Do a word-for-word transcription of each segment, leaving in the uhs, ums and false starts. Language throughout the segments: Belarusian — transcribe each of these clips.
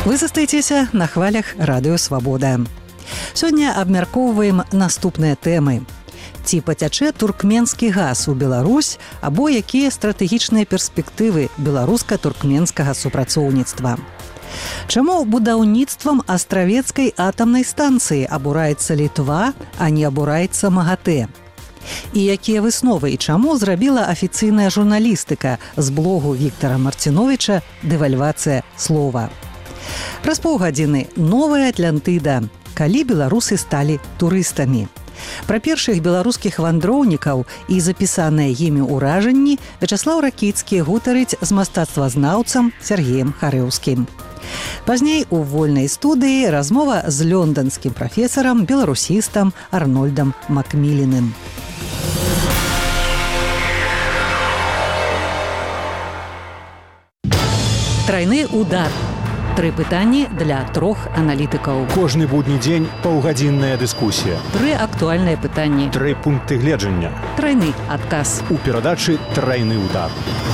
Вы застаецеся на хвалях радыё «Свабода». Сёння абмяркоўваем наступныя тэмы. Ці пацячэ туркменскі газ у Беларусь, або якія стратэгічныя перспектывы беларуска-туркменскага супрацоўніцтва. Чаму будаўніцтвам астравецкай атамнай станцыі абураецца Літва, а не абураецца МАГАТЭ? І якія высновы і чаму зрабіла афіцыйная журналістыка з блогу Віктара Марціновіча «Дэвальвацыя слова». Праз паўгадзіны «Новая Атлантыда», калі беларусы сталі турыстамі. Пра першых беларускіх вандроўнікаў і запісаныя імі ўражанні Вячаслаў Ракіцкі гутарыць з мастацтвазнаўцам Сергеем Харэўскім. Пазней у вольнай студыі размова з лёнданскім прафесарам, беларусістам Арнольдам Макміліным. Трайны удар. Тры пытанні для трох аналітыкаў. Кожны будні дзень паўгадзінная дыскусія. Тры актуальныя пытанні. Тры пункты гледжання. Трайны адказ. У перадачы «Трайны удар».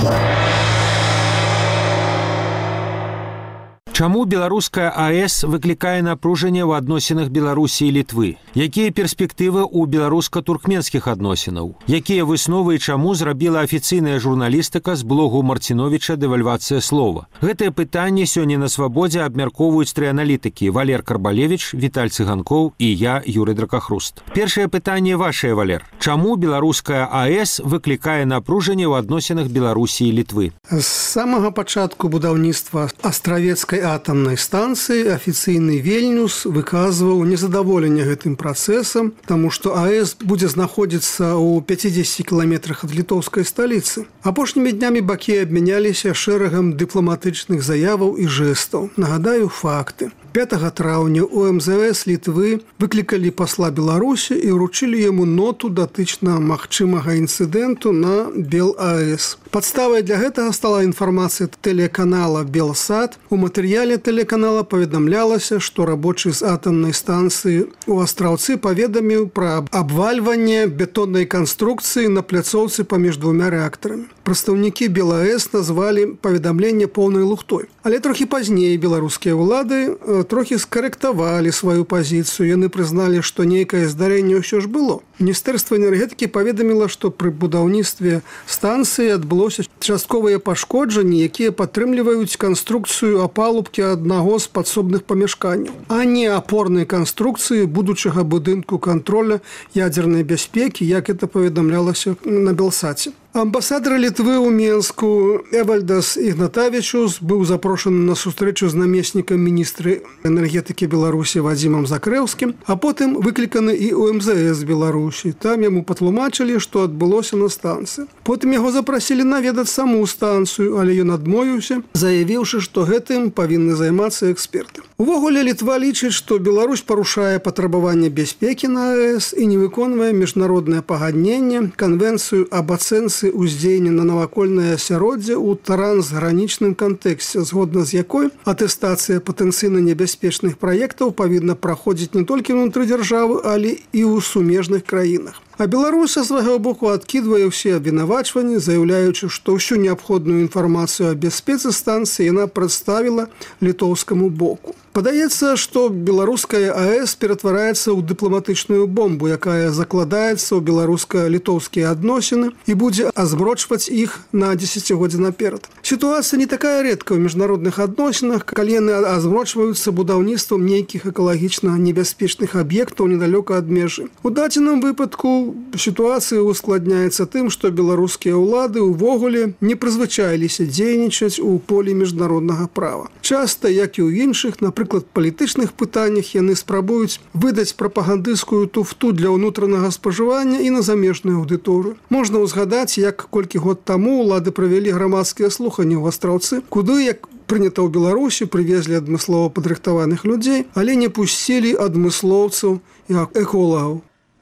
Чаму беларуская АЭС выклікае напружанне ў адносінах Беларусі і Літвы? Якія перспектывы ў беларуска-туркменскіх адносінаў? Якія высновы і чаму зрабіла афіцыйная журналістыка з блогу Марціновіча «Дэвальвацыя слова»? Гэтыя пытанні сёння на «Свабодзе» абмяркоўваюць тры аналітыкі: Валер Карбалевіч, Віталь Цыганкоў і я, Юрый Дракахруст. Першае пытанне вашае, Валер. Чаму беларуская АЭС выклікае напружанне ў адносінах Беларусі і Літвы? З самага пачатку будаўніцтва астравецкай атамнай станцыі афіцыйны Вільнюс выказваў незадаволенне гэтым працэсам, таму што АЭС будзе знаходзіцца ў пяцідзесяці кіламетрах ад літоўскай сталіцы. Апошнімі днямі бакі абмяняліся шэрагам дыпламатычных заяваў і жэстаў. Нагадаю факты. пятага траўня у эм зэ эс Літвы выклікалі пасла Беларусі і ўручылі яму ноту датычна магчымага інцыдэнту на БелАЭС. Падставай для гэтага стала інфармацыя тэлеканала «Белсат». У матэрыяле тэлеканала паведамлялася, што рабочы з атамнай станцыі ў Астраўцы паведаміў пра абвальванне бетоннай канструкцыі на пляцоўцы паміж двумя рэактарамі. Прадстаўнікі БелАЭС назвалі паведамленне поўнай лухтой. Але трохі пазней беларускія ўлады трохі скарэктавалі сваю пазіцыю. Яны прызналі, што нейкае здарэнне ўсё ж было. Міністэрства энергетыкі паведаміла, што пры будаўніцтве станцыі адбылося частковыя пашкоджанні, якія падтрымліваюць канструкцыю апалубкі аднаго з падсобных памяшканняў, а не апорнай канструкцыі будучага будынку кантроля ядзернай бяспекі, як это паведамлялася на Белсаце. Амбасадар Літвы ў Менску Эвальдас Ігнатавічус быў запрошаны на сустрэчу з намеснікам міністра энергетыкі Беларусі Вадзімам Закрэўскім, а потым выкліканы і ў эм зэ эс Беларусі. Там яму патлумачылі, што адбылося на станцыі. Потым яго запрасілі наведаць саму станцыю, але ён адмовіўся, заявіўшы, што гэтым павінны займацца эксперты. Увогуле Літва лічыць, што Беларусь парушае патрабаванне бяспекі на АЭС і не выконвае міжнароднае пагадненне, канвенцыю аб ацэнцы уздзеяння на навакольнае асяроддзе ў трансгранічным кантэксце, згодна з якой атэстацыя патэнцыйна небяспечных праектаў павінна праходзіць не толькі ўнутры дзяржавы, але і ў сумежных краінах. А Беларусь са свайго боку адкідвае ўсе абвінавачванні, заяўляючы, што ўсю неабходную інфармацыю аб бяспецы станцыі яна прадставіла літоўскаму боку. Падаецца, што беларуская АЭС ператвараецца ў дыпламатычную бомбу, якая закладаецца ў беларуска-літоўскія адносіны і будзе азмрочваць іх на дзесяцігоддзе наперад. Сітуацыя не такая рэдка ў міжнародных адносінах, калі яны азмрочваюцца будаўніцтвам нейкіх экалагічна небяспечных аб'ектаў недалёка ад межы. У дадзеным выпадку сітуацыя ускладняецца тым, што беларускія ўлады ўвогуле не прызвычаіліся дзейнічаць у полі міжнароднага права. Часта, як і ў іншых, напрыклад, палітычных пытаннях яны спрабуюць выдаць прапагандысцкую туфту для ўнутранага спажывання і на замежную аўдыторыю. Можна ўзгадаць, як колькі год таму ўлады правялі грамадскія слуханні ў Астраўцы, куды, як прынята ў Беларусі, прывезлі адмыслова падрыхтаваных людзей, але не пусцілі адмыслоўцаў і эколагаў.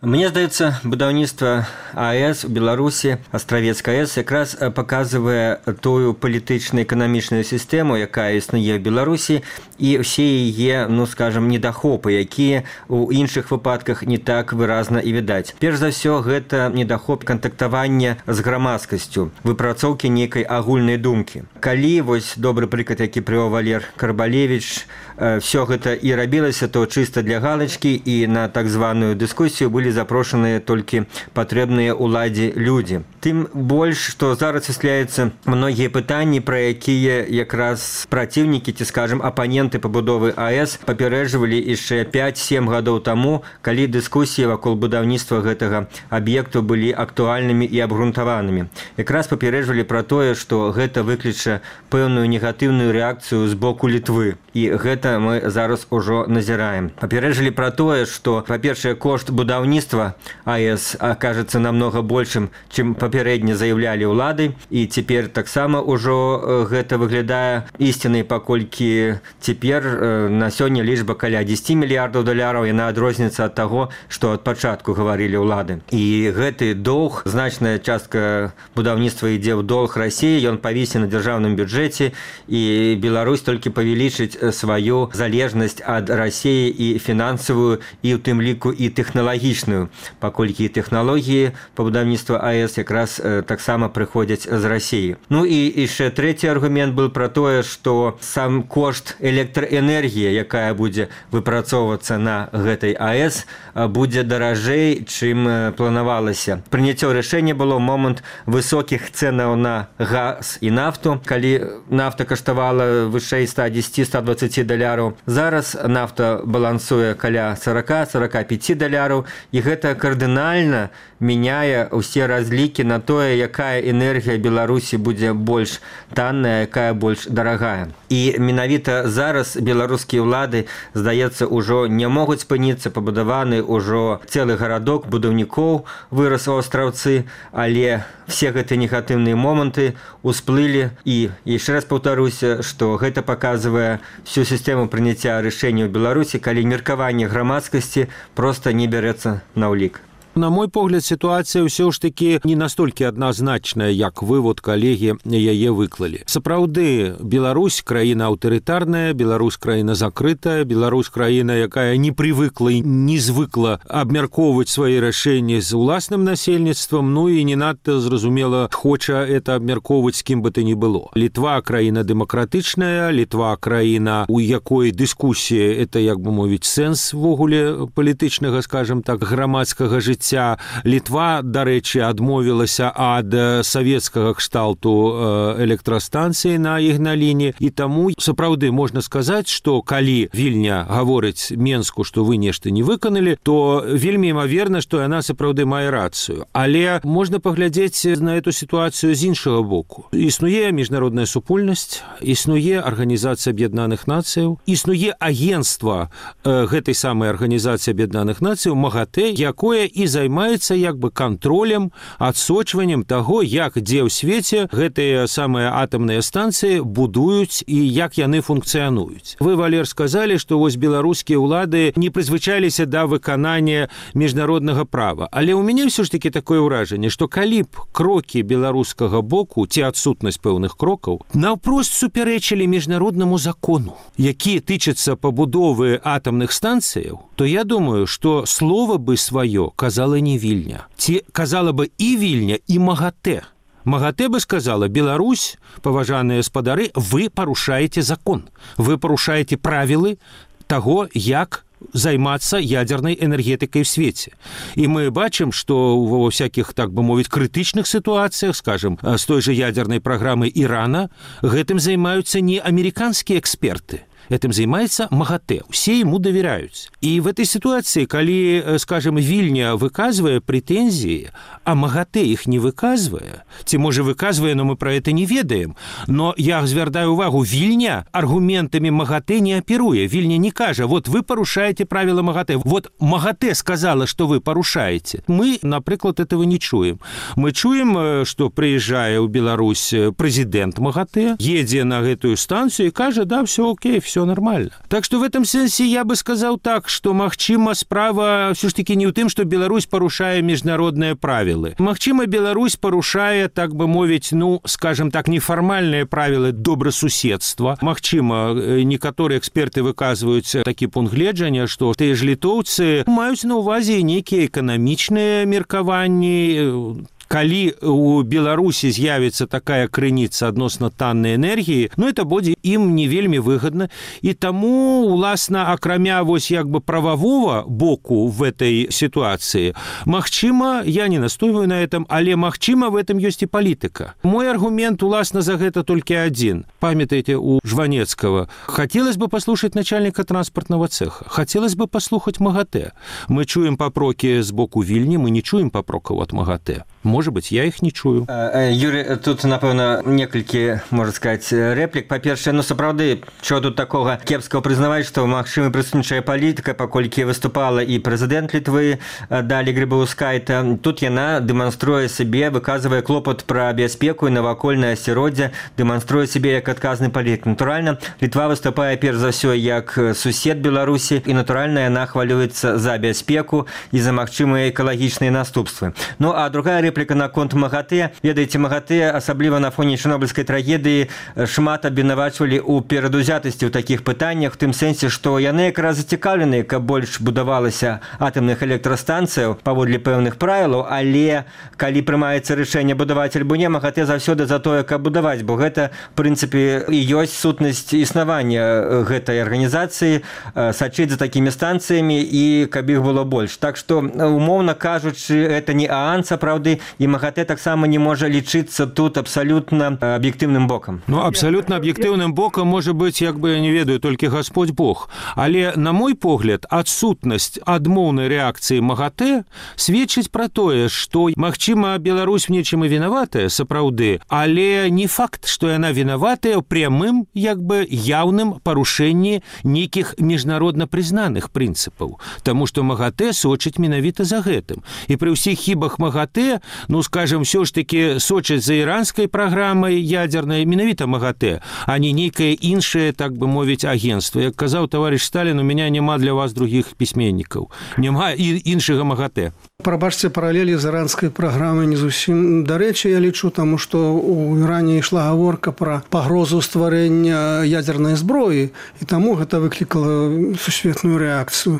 Мне здаецца, будаўніцтва АЭС у Беларусі, Астравецкая АЭС, якраз паказвае тую палітычна-эканамічную сістэму, якая існуе ў Беларусі, і ўсе яе, ну, скажам, недахопы, якія ў іншых выпадках не так выразна і відаць. Перш за ўсё, гэта недахоп кантактавання з грамадскасцю, выпрацоўкі нейкай агульнай думкі. Калі, вось добры прыклад, які прывёў Валер Карбалевіч, все гэта і рабілася то чыста для галачкі, і на так званую дыскусію былі запрошаныя толькі патрэбныя ўладзе людзі. Тым больш, што зараз высвятляецца многія пытанні, пра якія якраз праціўнікі, ці, скажам, апаненты пабудовы АЭС папярэджвалі яшчэ пяць-сем гадоў таму, калі дыскусіі вакол будаўніцтва гэтага аб'екту былі актуальнымі і абгрунтаванымі. Якраз папярэджвалі пра тое, што гэта выкліча пэўную негатыўную рэакцыю з боку Літвы. І гэта мы зараз ужо назіраем. Папярэджвалі пра тое, што, па-першае, кошт будаўніцтва АЭС акажацца намнога большым, чым папярэдне заяўлялі ўлады, і цяпер таксама ўжо гэта выглядае ісцінай, паколькі цяпер на сёння лічба каля дзесяць мільярдаў даляраў, яна адрозніцца ад таго, што ад пачатку гаварылі ўлады. І гэты доўг, значная частка будаўніцтва ідзе ў долг Расіі, ён павісены на дзяржаўным бюджэце, і Беларусь толькі павялічыць сваю залежнасць ад Расіі і фінансавую, і ў тым ліку і тэхналагічную, паколькі тэхналогіі па будаўніцтву АЭС якраз таксама прыходзяць з Расіі. Ну і яшчэ трэці аргумент был пра тое, што сам кошт электраэнергіі, якая будзе выпрацоўвацца на гэтай АЭС, будзе даражэй, чым планавалася. Прыняццё рашэння было ў момант высокіх цэнаў на газ і нафту, калі нафта каштавала вышэй ста дзесяць - ста дваццаць даляраў. Зараз нафта балансуе каля сорок-сорок пять даляраў, і гэта кардынальна мяняе ўсе разлікі на тое, якая энергія Беларусі будзе больш танная, якая больш дарагая. І менавіта зараз беларускія ўлады, здаецца, ужо не могуць спыніцца, пабудаваны ўжо цэлы гарадок будаўнікоў вырас у Астраўцы, але все гэтыя негатыўныя моманты усплылі, і яшчэ раз паўтаруся, што гэта паказвае всю сістэму прыняцця рашэнняў Беларусі, калі меркаванне грамадскасці проста не бярэцца на ўлік. На мой погляд, ситуация все ж таки не настолько однозначная, як вывод коллеги яе выклали. Сапраўды, Беларусь краіна аўтарытарная, Беларусь краіна закрытая, Беларусь краіна, якая не привыкла и не звыкла абмяркоўваць свои рашэнні з уласным насельніцтвам, ну и не надто, зразумела, хоча это абмяркоўваць з кім бы то ни было. Літва краіна дэмакратычная, Літва краіна, у якой дыскусія, это, як бы мовіць, сэнс ввогуле палітычнага, скажем так, грамадскага жыцця. Літва, дарэчы, адмовілася ад савецкага кшталту электрастанцыі на Ігналіне, і таму сапраўды можна сказаць, што калі Вільня гаворыць Менску, што вы нешта не выканалі, то вельмі імаверна, што яна сапраўды мае рацыю. Але можна паглядзець на эту сітуацыю з іншага боку. Існуе міжнародная супольнасць, існуе Арганізацыя Аб'яднаных Нацыяў, існуе агенцтва гэтай самай Арганізацыі Аб'яднаных Нацыяў МАГАТЭ, якое і займаецца як бы кантролем, адсочваннем таго, як дзе ў свеце гэтыя самыя атамныя станцыі будуюць і як яны функцыянуюць. Вы, Валер, сказалі, што вось беларускія ўлады не прызвычаліся да выканання міжнароднага права. Але ў мяне ўсё ж такі такое ўражанне, што калі б крокі беларускага боку ці адсутнасць пэўных крокаў наўпрост супярэчылі міжнароднаму закону, які тычыцца пабудовы атамных станцыяў, то я думаю, што слова бы сваё казала не Вільня. Ці казала бы і Вільня, і МАГАТЭ. МАГАТЭ бы сказала: Беларусь, паважаныя спадары, вы парушаеце закон. Вы парушаеце правілы таго, як займацца ядернай энергетыкай в свеце. І мы бачым, што ва всякіх, так бы мовіць, крытычных сітуацыях, скажем, з той же ядернай праграмы Ірана, гэтым займаюцца не амерыканскія эксперты. Этим занимается МАГАТЭ. Все ему доверяют. И в этой ситуации, коли, скажем, Вильня выказывая претензии, а МАГАТЭ их не выказывая, ці може выказывая, но мы про это не ведаем, но я звяртаю увагу, Вильня аргументами МАГАТЭ не оперуя. Вильня не кажа: вот вы порушаете правила МАГАТЭ. Вот МАГАТЭ сказала, что вы порушаете. Мы, например, этого не чуем. Мы чуем, что приезжая в Беларусь президент МАГАТЭ, едет на эту станцию и кажа: да, все окей, все все нормально. Так что в этом сэнсе я бы сказал так, что, магчыма, справа все ж таки не ў тым, что Беларусь парушае міжнародныя правілы. Магчыма, Беларусь парушае, так бы мовіць, ну, скажем так, нефармальныя правілы добрасуседства. Магчыма, некаторыя эксперты выказваюць такі пункт гледжання, што тыя ж літоўцы маюць на ўвазе нейкія эканамічныя меркаванні. Калі у Беларусі з'явіцца такая крыніца адносна таннай энергіі, ну это будзе ім не вельмі выгадна, і таму, уласна, акрамя вось як бы прававого боку в этой ситуации, магчыма, я не настойваю на этом, але магчыма, в этом ёсць і палітыка. Мой аргумент, уласна, за гэта толькі адзін. Памятаеце, у Жванецкага. Хотелось бы послушать начальника транспортного цеха. Хотелось бы послухать МАГАТЭ. Мы чуем папроки з боку Вільні, мы не чуем папрокаў от МАГАТЭ. Может быть, я их не чую. Юрий, тут, напэўна, некалькі, можна сказаць, рэплік. Па-першае, ну, сапраўды, чого тут такога кепскага прызнаваць, што магчыма прысутнічае палітыка, паколькі выступала і прэзідэнт Літвы Далі Грыбаўскайта. Тут яна дэманструе сябе, выказвае клопат пра бяспеку і навакольнае асяроддзе, дэманструе сябе як адказны палітык. Натуральна, Літва выступае перш за ўсё як сусед Беларусі, і, натуральна, яна хвалюецца за бяспеку і за магчымыя экалагічныя наступствы. Ну, а другая рэпліка наконт МАГАТЭ. Ведаеце, МАГАТЭ, асабліва на фоне чарнобыльскай трагедыі, шмат абвінавачвалі ў перадузятасці ў такіх пытаннях, у тым сэнсе, што яны якраз зацікаўлены, каб больш будавалася атамных электрастанцыяў паводле пэўных правілаў, але калі прымаецца рашэнне будаваць альбо не, МАГАТЭ заўсёды за тое, каб будаваць, бо гэта, в прынцыпе, і ёсць сутнасць існавання гэтай арганізацыі, сачыць за такімі станцыямі і каб іх было больш. Так што, умоўна кажучы, это не ААН, сапраўды, і МАГАТЭ таксама не можа лічыцца тут абсалютна аб'ектыўным бокам. Ну, абсалютна аб'ектыўным бокам можа быць, як бы, я не ведаю, толькі Господь Бог. Але, на мой погляд, адсутнасць адмоўнай рэакцыі МАГАТЭ сведчыць пра тое, што, магчыма, Беларусь в нечым і вінаватая, сапраўды, але не факт, што яна вінаватая ў прямым, як бы, яўным парушэнні нейкіх міжнародна прызнаных прынцыпаў. Таму што МАГАТЭ сочыць менавіта за гэтым. І пры ўсіх хібах МАГАТЭ, ну, скажем, все ж таки сочыць за іранскай праграмай ядернай менавіта МАГАТЭ, а не нейкае іншае, так бы мовіць, агентство. Як казаў товарищ Сталин, у меня няма для вас других пісьменнікаў. Няма і іншага МАГАТЭ. Прабачце, паралелі з іранскай праграмай не зусім дарэчы, я лічу, таму што у Іране ішла гаворка пра пагрозу стварэння ядернай зброі, і таму гэта выклікала сусветную рэакцыю.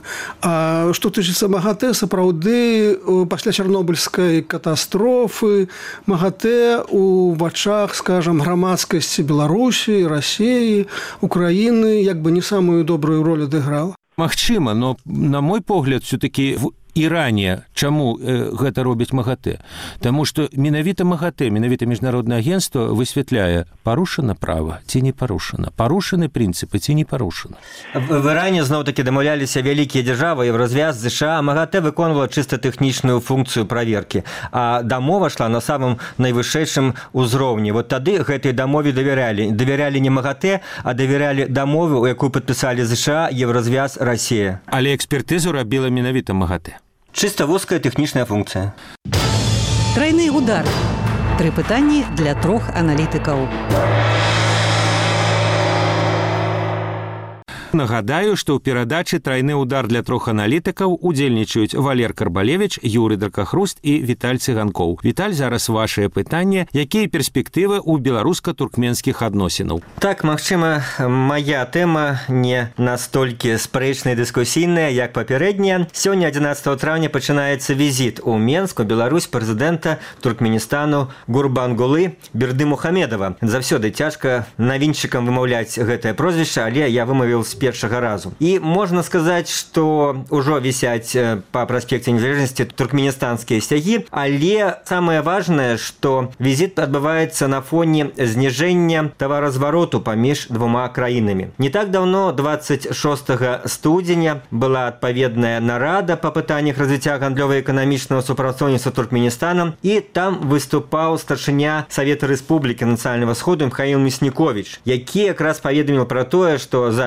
А што тычыцца МАГАТЭ, сапраўды, пасля чарнобыльскай катастрофы МАГАТЭ у вачах, скажем, грамадскасці Беларусі, Расіі, Украіны як бы не самую добрую роль адыграла. Магчыма, но, на мой погляд, все-таки в Іране, чаму э, гэта робіць МАГАТЭ? Таму што менавіта МАГАТЭ, менавіта міжнароднае агентство высвятляе, парушана права ці не парушана, парушаны прынцыпы ці не парушана. В, в Іране зноў-такі дамаўляліся вялікія дзяржавы, Еўразвяз, ЗША. МАГАТЭ выконвала чыста тэхнічную функцыю праверкі, а дамова шла на самым найвышэйшым узроўні. Вот тады гэтай дамове давярялі. Давярялі не МАГАТЭ, а давярялі дамове, у якую падпісалі ЗША, Еўразвяз, Расія. Але экспертызу рабіла менавіта МАГАТЭ. Чисто вузкая тэхнічная функція. Трайны удар. Тры пытанні для трох аналітыкаў. Нагадаю, што ў перадачы «Трайны удар» для трох аналітыкаў удзельнічаюць Валер Карбалевич, Юрый Дракахруст і Віталь Цыганкоў. Віталь, зараз вашае пытанне. Якія перспектывы ў беларуска-туркменскіх адносінаў? Так, магчыма, мая тэма не настолькі спрэчная, дыскусійная, як папярэдняя. Сёння, адзінаццатага траўня, пачынаецца візіт у Менск, у Беларусь, прэзідэнта Туркменістану Гурбангулы Бердымухамедова. Заўсёды цяжка навінчыкам вымаўляць гэтае прозвішча, але я вымавіў з першага разу. І можна сказаць, што ўжо вісяць па праспекце незалежнасці туркменістанскія сцягі, але самае важнае, што візіт адбываецца на фоне зніжэння таваразвароту паміж двума краінамі. Не так даўно, дваццаць шостага студзеня, была адпаведная нарада па пытаннях развіцця гандлёва-эканамічнага супрацоўніцтва Туркменістанам, і там выступаў старшыня Савета Рэспублікі Нацыянальнага Сходу Михаил Мяснікович, які якраз паведаміў пра тое, што за мінулы год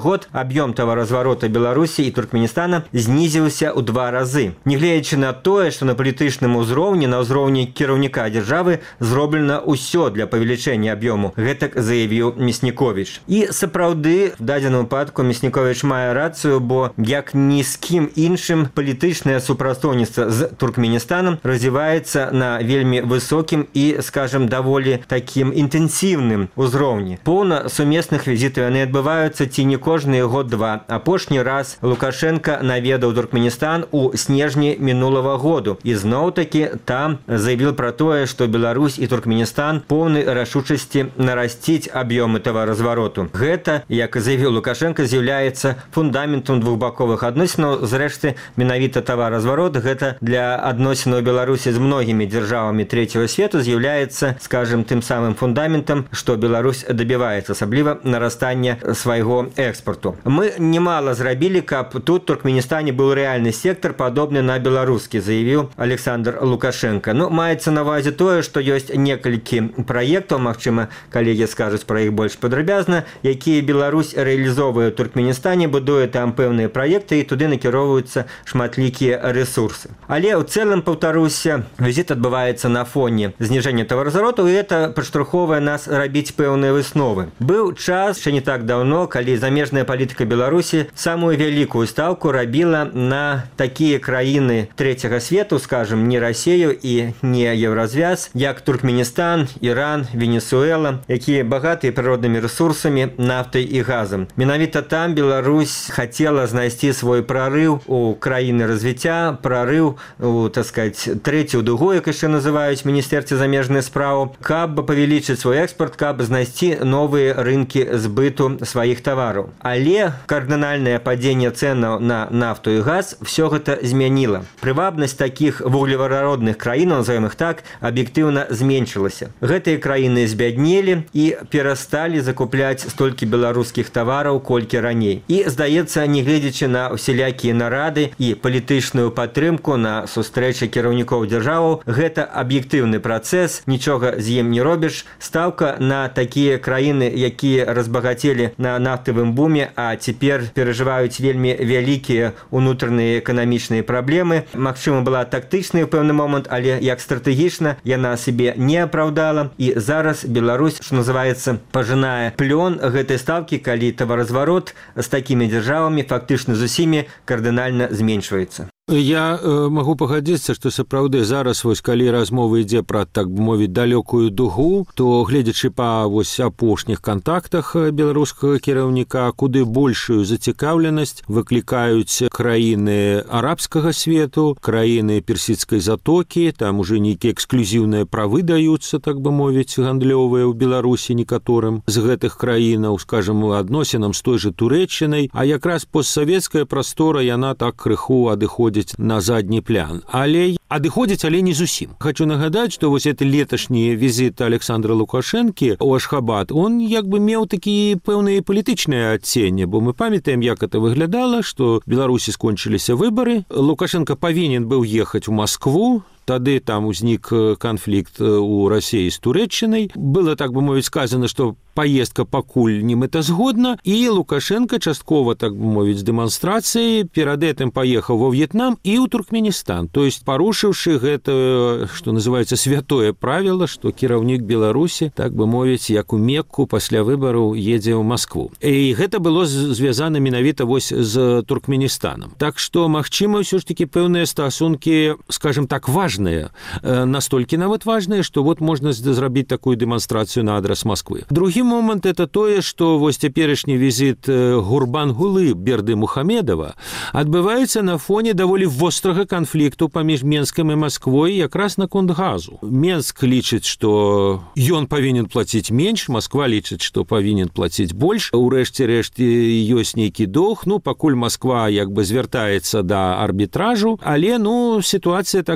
год аб'ём таваразварота Беларусі і Туркменістана знізіўся ў два разы. Нягледзячы на тое, што на палітычным узроўні, на ўзроўні кіраўніка дзяржавы зроблена ўсё для павелічэння аб'ёму, гэтак заявіў Мясніковіч. І сапраўды, в дадзеным выпадку Мясніковіч мае рацыю, бо як ні з кім іншым палітычнае супрацоўніцтва з Туркменістанам развіваецца на вельмі высокім і, скажем, даволі такім інтэнсіўным узроўні. Поўна сумесных візітаў яны адбываюцца ці не кожны год-два. Апошні раз Лукашенко наведаў Туркменістан у снежні мінулага году. І зноў-такі там заявіў пра тое, што Беларусь і Туркменістан поўны рашучасці нарасціць аб'ёмы таваразвароту. Гэта, як заявіў Лукашенко, з'яўляецца фундаментам двухбаковых адносінаў. Зрэшты, менавіта таваразварот гэта для адносінаў Беларусі з многімі дзяржавамі трэцяга свету з'яўляецца, скажем, тым самым фундаментам, што Беларусь дабіваецца, асабліва нарастання свайго экспорту. Мы немало зрабілі, каб тут в Туркменістане быў рэальны сектар, падобны на беларускі, заявіў Александр Лукашенко. Ну, маецца на ўвазе тое, што ёсць некалькі праектаў, магчыма, калегі скажуць пра іх больш падрабязна, якія Беларусь рэалізоўвае ў Туркменістане, будуе там пэўныя праекты і туды накіроўваюцца шматлікія ресурсы. Але ў цэлым, паўтаруся, візіт адбываецца на фоне зніжэння таваразвароту, і это падштурхоўвае нас рабіць пэўныя высновы. Быў час, ще не так даўно, калі замежная палітыка Беларусі самую вялікую стаўку рабіла на такія краіны трэцяга свету, скажем, не Расію і не Еўразвяз, як Туркменістан, Іран, Венесуэла, якія багатыя прыроднымі ресурсамі, нафтай і газам. Менавіта там Беларусь хацела знайсці свой прарыў у краіны развіцця, прарыў у, так сказать, трэцюю дугу, як яшчэ называюць Міністэрстве замежных спраў, каб павялічыць свой экспорт, каб знайсці новыя рынкі збыту сваіх тавараў. Але кардынальнае падзенне цэнаў на нафту і газ все гэта змяніла. Прывабнасць такіх вуглевадародных краін, назовем их так, аб'ектыўна зменшылася. Гэтыя краіны збяднелі і перасталі закупляць столькі беларускіх тавараў, колькі раней. І, здаецца, нягледзячы на усялякія нарады і палітычную падтрымку на сустрэчы кіраўнікоў дзяржаваў, гэта аб'ектыўны працэс, нічога з ім не робіш. Стаўка на такія краіны, якія разбагацелі на нафтавым буме, а цяпер перажываюць вельмі вялікія унутраныя эканамічныя праблемы. Магчыма, была тактычная ў пэўны момант, але як стратэгічна яна сябе не апраўдала. І зараз Беларусь, што называецца, пажынае плён гэтай стаўкі, калі таваразварот з такімі дзяржавамі фактычна з усімі кардынальна зменшваецца. Я э, магу пагадзіцца, што сапраўды зараз, вось, калі размова ідзе пра, так бы мовіць, далёкую дугу, то, гледзячы па вось апошніх кантактах беларускага кіраўніка, куды большую зацікаўленасць выклікаюць краіны арабскага свету, краіны персідскай затокі, там уже нейкія эксклюзіўныя правы даюцца, так бы мовіць, гандлёвыя ў Беларусі некаторым з гэтых краінаў, скажем, адносінам з той же Турэччынай, а якраз постсавецкая прастора, яна так крыху адыходзіць на задні план. Але адыходзіць, але не зусім. Хочу нагадаць, што вось гэты леташні візіт Александра Лукашэнкі ў Ашхабад, он як бы меў такі пэўныя палітычныя адценні, бо мы памятаем, як это выглядала, што в Беларусі скончыліся выбары. Лукашенко павінен быў ехаць у Маскву, тады там узнік канфлікт у Расіі з Турэччынай. Было, так бы мовіць, сказано, што поездка пакуль не мэтазгодна, і Лукашенко часткова, так бы мовіць, з дэманстрацыяй перад гэтым паехаў ва В'етнам і ў Туркменістан. То есть парушыўшы гэта, што называецца, святое правіла, што кіраўнік Беларусі, так бы мовіць, як у Мекку пасля выбараў едзе ў Маскву. І гэта было звязана менавіта вось з Туркменістанам. Так што, магчыма, ўсё ж такі пэўныя стасункі, скажем так, важныя, настолькі нават важныя, што вот можна зрабіць такую дэманстрацыю на адрас Масквы. Другі момент это тое, што вось цяперашні візіт Гурбангулы Бердымухамедова адбываецца на фоне даволі вострага канфлікту паміж Менскам і Масквой якраз наконт газу. Менск лічыць, што ён павінен плаціць менш, Масква лічыць, што павінен плаціць больш. Урэшце рэшт ёсць нейкі доўг, ну пакуль Масква як бы звяртаецца да арбітражу, але ну сітуацыя так крышку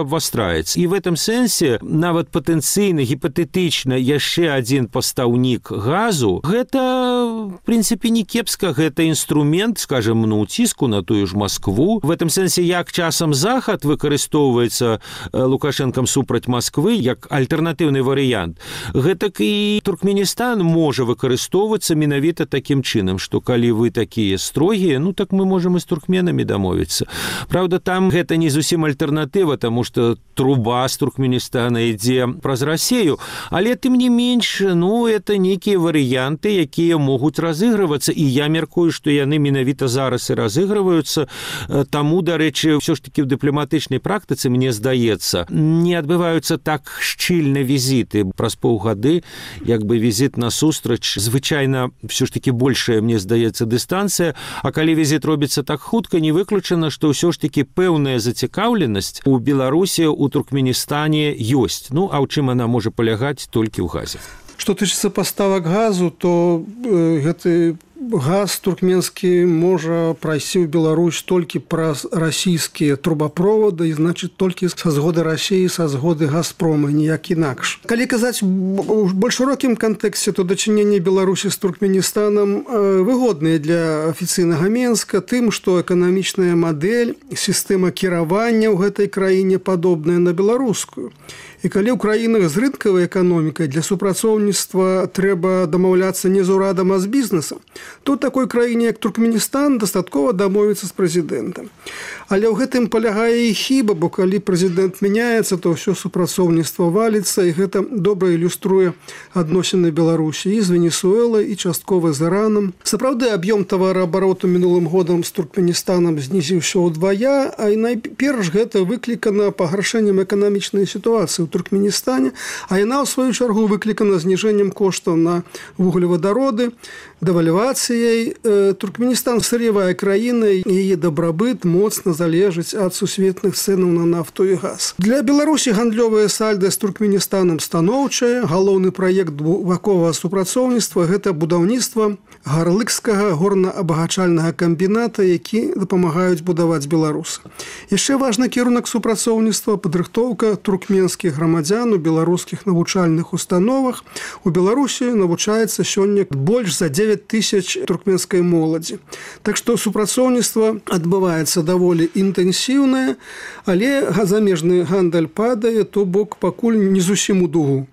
паступова абвастраецца. І в этом сэнсе нават патэнцыйна, гіпатэтычна яшчэ адзін пастаўнік газу, гэта, в прынцыпе, не кепска, гэта інструмент, скажем, ну, ціску на тую ж Маскву. В этом сэнсе, як часам Захад выкарыстоўваецца Лукашэнкам супраць Масквы, як альтэрнатыўны варыянт, гэтак і Туркменістан можа выкарыстоўвацца менавіта такім чынам, што калі вы такія строгія, ну, так мы можам і з туркменамі дамовіцца. Праўда, там гэта не зусім альтэрнатыва, таму што труба з Туркменістана ідзе праз Расею, але тым не менш, ну, это нейкія варыянты, якія могуць разыгрывацца, і я мяркую, што яны менавіта зараз і разыгрываюцца. Таму, дарэчы, ўсё ж такі ў дыпламатычнай практыцы, мне здаецца, не адбываюцца так шчыльна візіты. Праз паўгады, як бы візіт насустрач, звычайна ўсё ж такі большая, мне здаецца, дыстанцыя, а калі візіт робіцца так хутка, не выключана, што ўсё ж такі пэўная зацікаўленасць у Беларусі, у Туркменістане ёсць. Ну, а ў чым она можа палягаць? Толькі ў газе. Што тычыцца паставак газу, то э, гэты газ туркменскі можа прайсці ў Беларусь толькі праз расійскія трубаправоды, і, значыць, толькі са згоды Расіі, са згоды Газпрома, ніяк інакш. Калі казаць у больш шырокім кантэксце, то дачыненне Беларусі з Туркменістанам выгодныя для афіцыйнага Менска тым, што эканамічная мадэль, сістэма кіравання ў гэтай краіне падобная на беларускую. І калі ў краінах з рынкавай эканомікай для супрацоўніцтва трэба дамаўляцца не з урадам, а з бізнесам, то ў такой краіне, як Туркменістан, дастаткова дамовіцца з прэзідэнтам. Але ў гэтым палягае і хіба, бо калі прэзідэнт мяняецца, то ўсё супрацоўніцтва валіцца, і гэта добра ілюструе адносіны Беларусі і з Венесуэлай, і часткова з Іранам. Сапраўды, аб'ём тавараабароту мінулым годам з Туркменістанам знізіўся ўдвая, а і найперш гэта выклікана пагаршэннем эканамічнай сітуацыі ў Туркменістане, а яна, ў сваю чаргу, выклікана зніжэннем коштаў на вуглевадароды, дэвальвацыяй. Туркменістан сыр'явая краіна, і яе дабрабыт моцна залежыць ад сусветных цэнаў на нафту і газ. Для Беларусі гандлёвае сальда з Туркменістанам станоўчае. Галоўны праект двухбаковага супрацоўніцтва – гэта будаўніцтва гарлыкскага горна-абагачальнага камбіната, які дапамагаюць будаваць беларусы. Яшчэ важны кірунак супрацоўніцтва – падрыхтоўка туркменскіх грамадзян у беларускіх навучальных установах. У Беларусі навучаецца сёння больш за дзевяць тысяч туркменскай моладзі. Так што супрацоўніцтва адбываецца даволі інтэнсіўнае, але замежны гандаль падае, то бок пакуль не зусім у дугу.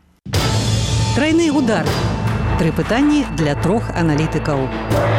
Трайны удар. Тры пытанні для трох аналітыкаў.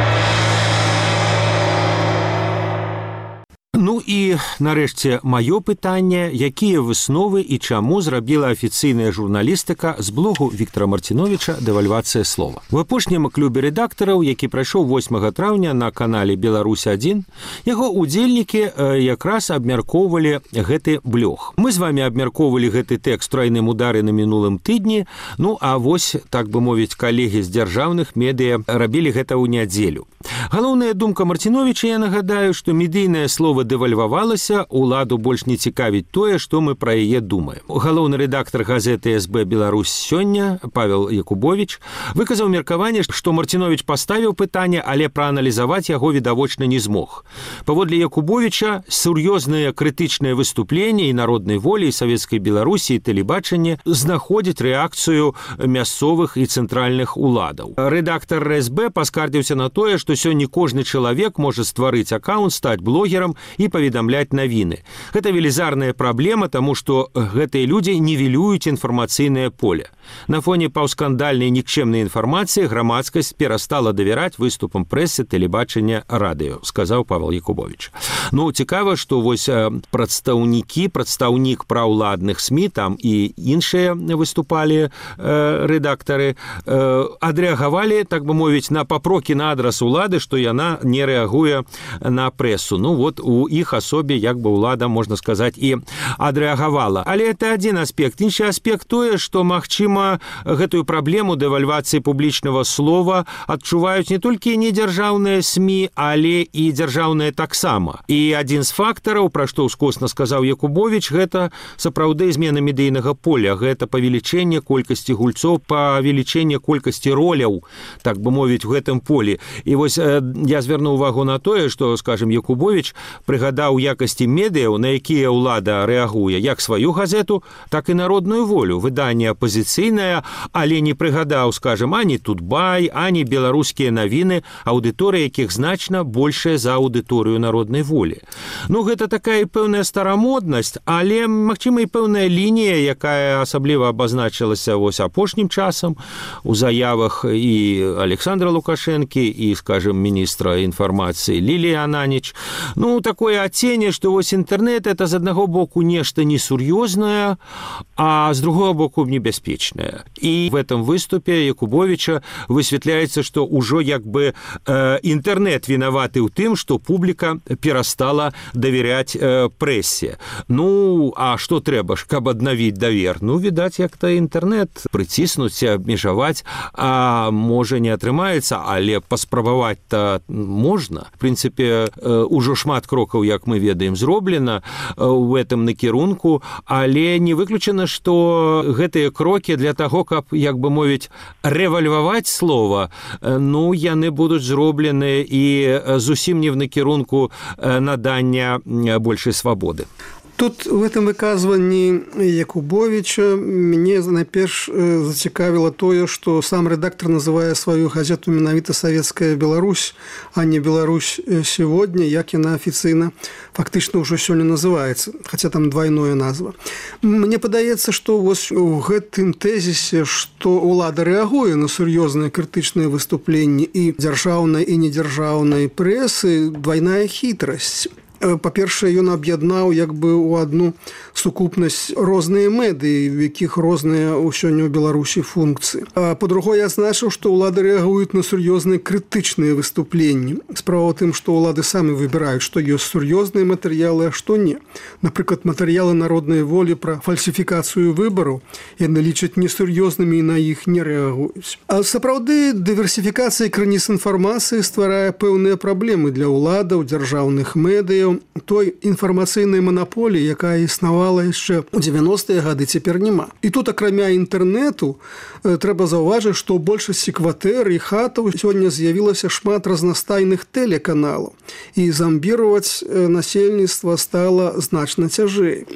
Ну і, нарэшце, маё пытанне, якія высновы і чаму зрабіла афіцыйная журналістыка з блогу Віктара Марціновіча «Дэвальвацыя слова». В апошнім клубе рэдактараў, які прайшоў восьмага траўня на канале «Беларусь адзін», яго удзельнікі якраз абмяркоўвалі гэты блог. Мы з вамі абмяркоўвалі гэты тэкст трайным удары на мінулым тыдні, ну а вось, так бы мовіць, калегі з дзяржаўных медыя рабілі гэта ў нядзелю. Галоўная думка Марціновіча, я нагадаю, што медыйнае слова дэвальвавалася, уладу больш не цікавіць тое, што мы пра яе думаем. Галоўны рэдактар газеты эс бэ «Беларусь сёння» Павел Якубович выказаў меркаванне, што Марціновіч паставіў пытанне, але прааналізаваць яго відавочна не змог. Паводле Якубовича, сур'ёзныя крытычныя выступленні і народнай волі, і савецкай Беларусі, і тэлебачанне знаходзяць рэакцыю мясцовых і цэнтральных уладаў. Рэдактар эс бэ паскардзіўся на тое, што сёння кожны чалавек можа стварыць акаунт, стаць блогерам і паведамляць навіны. Гэта велізарная праблема, таму што гэтыя людзі нівелююць інфармацыйнае поле. На фоне паўскандальнай нікчэмнай інфармацыі грамадскасць перастала давяраць выступам прэсы, тэлебачання, радыё, сказаў Павел Якубович. Ну, цікава, што вось прадстаўнікі, прадстаўнік праўладных СМІ, там і іншыя выступалі э, рэдактары, э, адрэагавалі, так бы мовіць, на папрокі на адрас улады, што яна не рэагуе на прэсу. Ну, вот у іх асобе, як бы ўлада, можна сказаць, і адрэагавала. Але это адзін аспект. Іншы аспект тое, што, магчыма, гэтую праблему дэвальвацыі публічнага слова адчуваюць не толькі недзяржаўныя СМІ, але і дзяржаўныя таксама. І І адзін з фактараў, пра што ўскосна сказаў Якубовіч, гэта сапраўды змена медыйнага поля, гэта павелічэнне колькасці гульцоў, павелічэнне колькасці роляў, так бы мовіць, у гэтым полі. І вось я звярну ўвагу на тое, што, скажем, Якубовіч прыгадаў якасці медыяў, на якія ўлада рэагуе, як сваю газету, так і народную волю. Выданне апазіцыйнае, але не прыгадаў, скажем, ані Тутбай, ані беларускія навіны, аўдыторыя якіх значна большая за аўдыторыю народнай волі. Ну, гэта такая пэўная старамоднасць, але, магчыма, і пэўная лінія, якая асабліва абазначылася вось апошнім часам у заявах і Александра Лукашэнкі, і, скажем, міністра інфармацыі Ліліі Ананіч. Ну, такое аценне, што вось інтэрнэт – это з аднаго боку нешта несур'ёзнае, а з другого боку небяспечнае. І в этом выступе Якубовіча высвятляецца, што ўжо як бы э, інтэрнэт вінаваты ў тым, што публіка перастала давяряць э, прэсе. Ну, а што трэба ж, каб аднавіць давер? Ну, відаць, як-то інтэрнэт прыціснуць, абмежаваць, а можа не атрымаецца, але паспрабаваць-то можна. В прынцыпе, э, ўжо шмат крокаў, як мы ведаем, зроблена э, ў гэтым накірунку, але не выключана, што гэтыя крокі для таго, каб, як бы мовіць, рэвальваваць слова, ну, яны будуць зроблены і зусім не в накірунку надання большай свабоды. Тут в этом выказванні Якубовича мяне найперш зацікавіла тое, што сам рэдактар называе сваю газету менавіта «Савецкая Беларусь», а не «Беларусь сегодня», як яна афіцыйна фактычна ўжо сёння называецца, хаця там двойное назва. Мне падаецца, што вось у гэтым тэзісе, што ўлада рэагуе на сур'ёзныя крытычныя выступленні і дзяржаўнай і недзяржаўнай прэсы, двойная хітрасць. Па-першае, ён аб'яднаў як бы ў адну сукупнасць розныя медыі, у якіх розныя сёння ў Беларусі функцыі. А па-другое, адзначыў, што ўлады рэагуюць на сур'ёзныя крытычныя выступленні. Справа ў тым, што ўлады самі выбіраюць, што ёсць сур'ёзныя матэрыялы, а што не. Напрыклад, матэрыялы народнай волі пра фальсіфікацыю выбараў яны лічаць несур'ёзнымі і на іх не рэагуюць. А сапраўды, дыверсіфікацыя крыніц інфармацыі стварае пэўныя праблемы для ўладаў, дзяржаўных медыяў, той інфармацыйнай манаполіі, якая існавала яшчэ ў дзевяностыя гады, цяпер няма. І тут, акрамя інтэрнэту, трэба заўважыць, што ў большасці кватэр і хатаў сёння з'явілася шмат разнастайных тэлеканалаў, і замбіраваць насельніцтва стала значна цяжэй.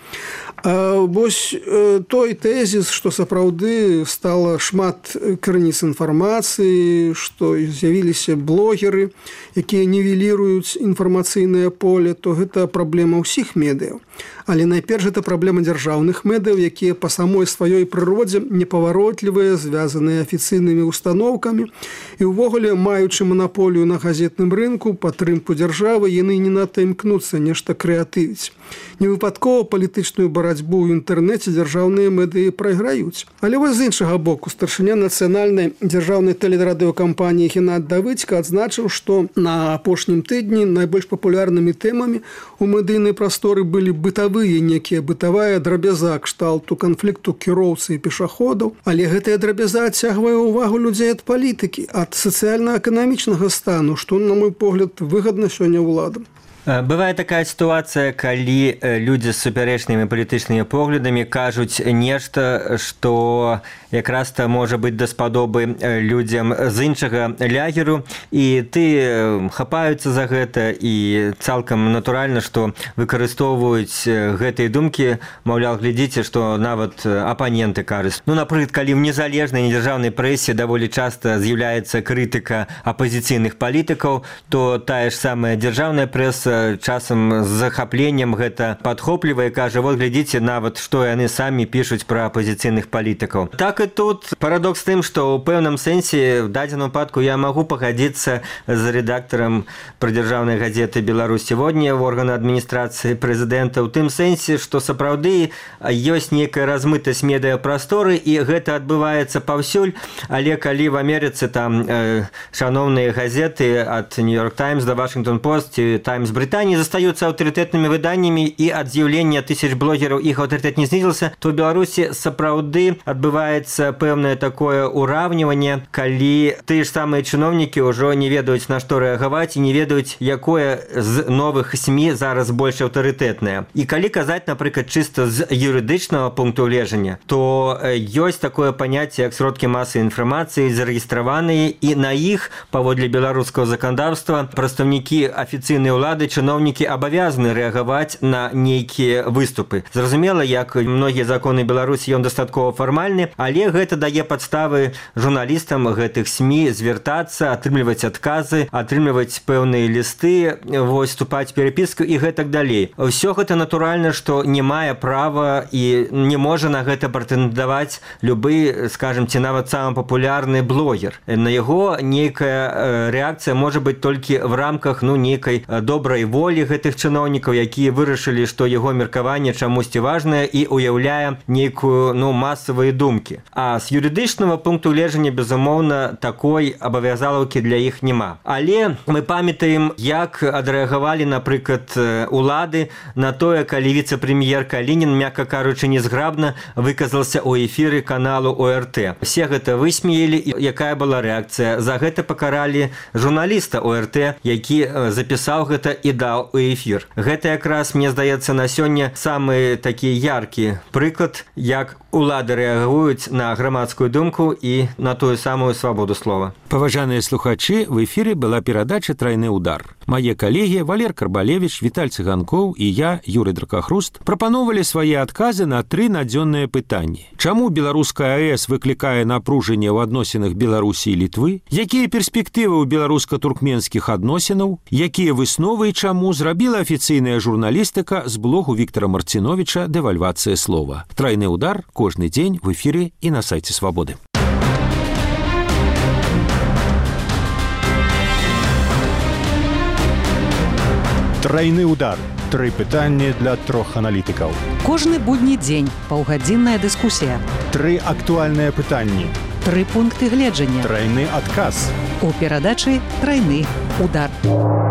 А вось той тэзіс, што сапраўды стала шмат крыніц інфармацыі, што з'явіліся блогеры, якія нівеліруюць інфармацыйнае поле, то гэта праблема ўсіх медыяў. Але найперш гэта праблема дзяржаўных медыяў, якія па самой сваёй прыродзе непаваротлівыя, звязаныя афіцыйнымі установкамі, і ўвогуле, маючы манаполію на газетным рынку, падтрымку дзяржавы, яны не надта імкнуцца нешта крэатывіць. Невыпадкова палітычную барацьбу ў інтэрнэце дзяржаўныя медыі прайграюць. Але вось з іншага боку, старшыня нацыянальнай дзяржаўнай тэлерадыёкампаніі Геннадзь Давыдзька адзначыў, што на апошнім тыдні найбольш папулярнымі тэмамі у медыйнай прасторы былі бытавыя некія бытавая драбяза кшталту канфлікту кіроўцы і пешаходаў, але гэтая драбяза адцягвае ўвагу людзей ад палітыкі, ад сацыяльна-эканамічнага стану, што, на мой погляд, выгадна сёння ўладам. Бывае такая сітуацыя, калі людзі з супярэчнымі палітычнымі поглядамі кажуць нешта, што якраз-то можа быць даспадобы людзям з іншага лягеру, і ты хапаюцца за гэта, і цалкам натуральна, што выкарыстоўваюць гэтыя думкі, маўляў, глядзіце, што нават апаненты кажуць. Ну, напрыклад, калі в незалежнай недзяржаўнай прэсе даволі часта з'яўляецца крытыка апазіцыйных палітыкаў, то тая ж самая дзяржаўная прэса часам з захапленнем гэта падхоплівае, кажа, вот глядзіце нават, што яны самі пішуць пра апазіцыйных палітыкаў. Так і тут парадокс тым, што ў пэўным сэнсе в дадзеным выпадку я магу пагадзіцца з рэдактарам прыдзяржаўнай газеты «Беларусь сегодня» в органы адміністрацыі прэзідэнта ў тым сэнсе, што сапраўды ёсць нейкая размытасць медыяпрасторы, і гэта адбываецца паўсюль, але калі в Амерыцы там э, шановныя газеты ад «Нью-Йорк Таймс» да «Вашингтон Пост» ці «Таймс Британс» Британии застаются авторитетными выданиями, и от з'яўлення тысяч блогераў іх авторитет не снизился, то в Беларуси сапраўды отбывается пэўнае такое уравнивание, калі тыя ж самыя чыноўнікі ўжо не ведаюць, на што рэагаваць, і не ведаюць, якое з новых СМІ зараз больш аўтарытэтнае. І калі казаць, напрыклад, чыста з юрыдычнага пункту гледжання, то ёсць такое паняцце, як сродкі масавай інфармацыі, зарэгістраваныя, і на іх, паводле беларускага заканадаўства, прадстаўнікі афіцыйнай улады, чыноўнікі абавязаны рэагаваць на нейкія выступы. Зразумела, як многія законы Беларусі, ён дастаткова фармальны, але гэта дае падставы журналістам гэтых СМІ звяртацца, атрымліваць адказы, атрымліваць пэўныя лісты, вось, вступаць у перапіску і гэтак далей. Усё гэта натуральна, што не мае права і не можа на гэта прэтэндаваць любы, скажем, ці нават самы папулярны блогер. На яго нейкая рэакцыя можа быць толькі в рамках, ну, нейкай добрай волі гэтых чыноўнікаў, якія вырашылі, што яго меркаванне чамусьці важнае і уяўляе нейкую, ну, масавыя думкі. А з юрыдычнага пункту гледжання, безумоўна, такой абавязалаўкі для іх няма. Але мы памятаем, як адрэагавалі, напрыклад, улады на тое, калі віцэ-прэм'ер Калінін, мякка кажучы, незграбна выказаўся ў эфіры каналу ОРТ. Все гэта высмеялі, і якая была рэакцыя? За гэта пакаралі журналіста ОРТ, які запісаў гэта і даў у эфір. Гэта якраз, мне здаецца, на сёння самы такі яркі прыклад, як улады рэагуюць на грамадскую думку і на тую самую свабоду слова. Паважаныя слухачы, в эфіры была перадача «Трайны удар». Мае калегі Валер Карбалевіч, Віталь Цыганкоў і я, Юрый Дракахруст, прапановалі свае адказы на тры надзённыя пытанні. Чаму беларуская АЭС выклікае напружанне ў адносінах Беларусі і Літвы? Якія перспектывы ў беларуска-туркменскіх адносінаў? Якія высновы і чаму зрабіла афіцыйная журналістыка з блогу Віктара Марціновіча «Дэвальвацыя слова». «Трайны удар» кожны дзень в эфіры і на сайце Свабоды. Трайны удар. Тры пытанні для трох аналітыкаў. Кожны будні дзень паўгадзінная дыскусія. Тры актуальныя пытанні. Тры пункты гледжання. Трайны адказ. У перадачы «Трайны удар».